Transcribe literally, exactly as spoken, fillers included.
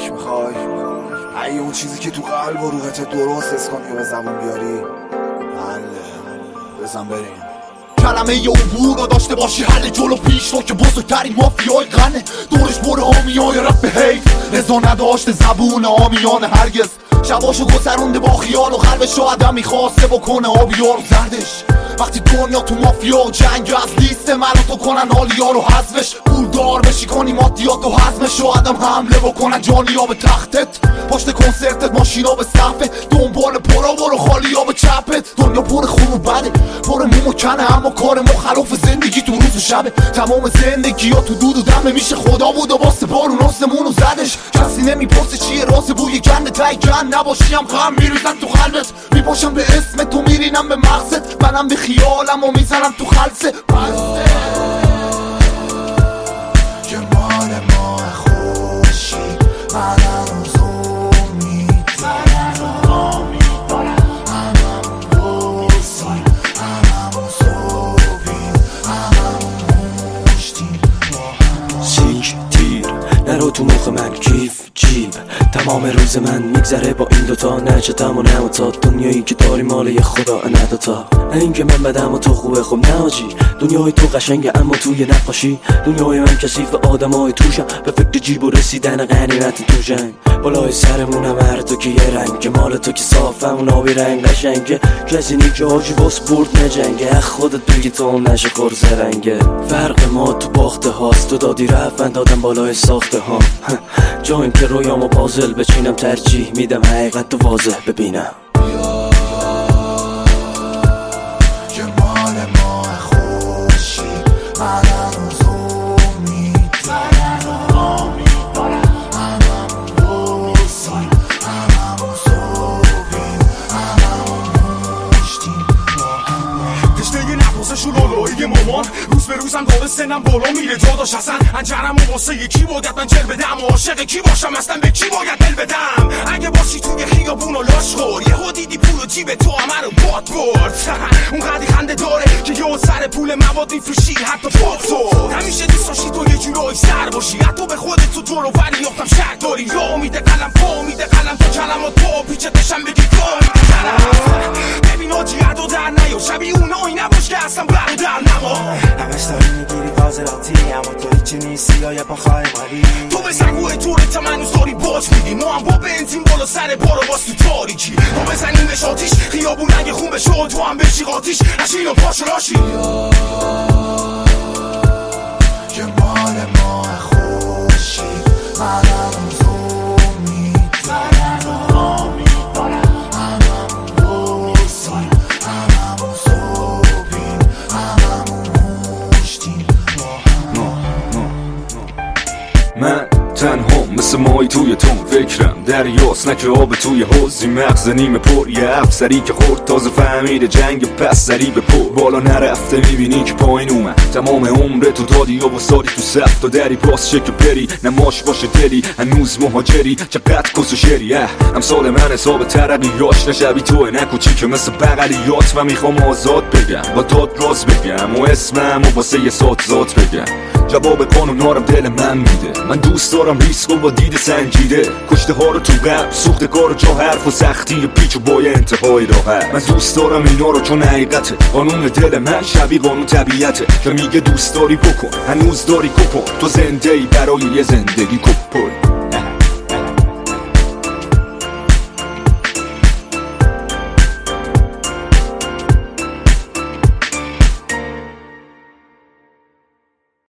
کمک میخوای؟ اگه اون چیزی که تو قلب و روحت درست حس کنی و به زبون بیاری حله، بزن بریم. کلمه یه عبور رو داشته باشی حل جلو پیش رو که بزرگترین مافیای غنه دورش بره آمیای رفت به حیف رضا نداشته زبون آمیان هرگز شباشو گذرونده با خیال و قلبش رو آدم میخواسته بکنه آبیار زردش وقتی دنیا تو مافیا و جنگ از لیست من تو کنن حالیا رو حذفش پولدار بشی کنی مادیات و حزمش و آدم حمله بکنن جانیا به تختت پشت کنسرتت ماشینا به صفه دنبال پرا برو خالیا به چپت دنیا پر خون و بده پر موم و کنه اما کار مخالف زندگی تو روز و شبه تمام زندگی ها تو دود و دمه میشه خدا بود و واسه بارون آسمون و زدش کسی نمیپرسه چیه راز بوی گنده تای گن نباشیم غم میریزن تو قلبت میپاشم به اسم تو میرینم به مغزت منم به خیالم و میزنم تو خلصه بسته که مال ما خوشی منم روز امید منم امید دارم هممون بسیم هممون صبحیم هممون مشتیم سیک تیر نرو تو مخ من کیف جیب تمام روز من میگذره با این دوتا نه چتم و نه و تا دنیایی که داری مال یه خدا نه دوتا نه اینکه من بدم و تو خوبه خب نه آجی دنیای تو قشنگه اما توی نقاشی دنیای من کثیف آدمای توشم به فکر جیب و رسیدن غنیمت تو جنگ بالای سرمونم هر تو که یه رنگ که مال تو که صافم اون آبی رنگ قشنگه کسی نی که آجی باس برد نجنگه خودت بگی تو نشه خورز رنگه فرق ما تو باخته هاست تو دادی رفت دادم بالای ساخته ها جا این که رویامو پازل بچینم ترجیح میدم حقیقت تو واضح ببینم که مال ما خوشی منم روز امید منم امید دارم هممون بسیم هممون صبحیم هممون مشتیم تشنه نفسشون لالایی مامان روز به روزم داره سنم بالا میره داداش اصلا انجرم و واسه یکی باید من جل بدم عاشق کی باشم اصلا به کی باید دل بدم اگه باشی توی خیابون و لاش خور یهو دیدی پول و جیب تو همه رو باد برد اون قدی خنده داره که یه سر پول مواد میفروشی حتی پاک تو همیشه دوست داشتی تو یه جورایی سر باشی حتی به خودت تو دور و بری یافتم شک داری یا امید قلم پا امید قلم تا کلمات پا پیچتشم بگی کاری ببین آجی عدو در نیا شبیه اونایی نباش که اصلا برادر نما همش داری میگیری فاضلاتی اما تو هیچی نیستی یا یه پا خواهی مالی تو به سنگوه تورت منوز داری باج میدی ما هم با بنزین بالا سر بارو باز تو تاریکی ما بزنیم بهش آتیش خیابون اگه خون بشه و تو هم بشی قاتیش نشین و پاشو راشی که مال ما خوشی منم روز امید منم امید دارم هممون بسیم هممون صبحیم هممون مشتیم من تنها مثل مای توی تون فکرم دریاست نکه آب توی حوزی مغز نیمه پر یه افسری که خورد تازه فهمیده جنگ پس سری به پر بالا نرفته میبینی که پایین اومد تمام عمر تو دادی و وسادی تو صف تا دری باز شه که بری نماش باشه دلی هنوز مهاجری چقدر کس و شری امثال من حساب ترقیاش نشبی توه نکوچی که مثل بغلیات و میخوام آزاد بگم با داد راز بگم و اسمم و واسه یه سات ذات بگم جواب قانونارم دل من میده من دوست دارم ریسک و با دید سنجیده کشته ها رو تو قلب سوخته کار جا حرف و سختی پیچ و بای انتهای راحت من دوست دارم اینا رو چون حقیقته قانون دل من شبیه قانون طبیعته که میگه دوست داری بکن هنوز داری کپن تو زنده ای برای یه زندگی کپن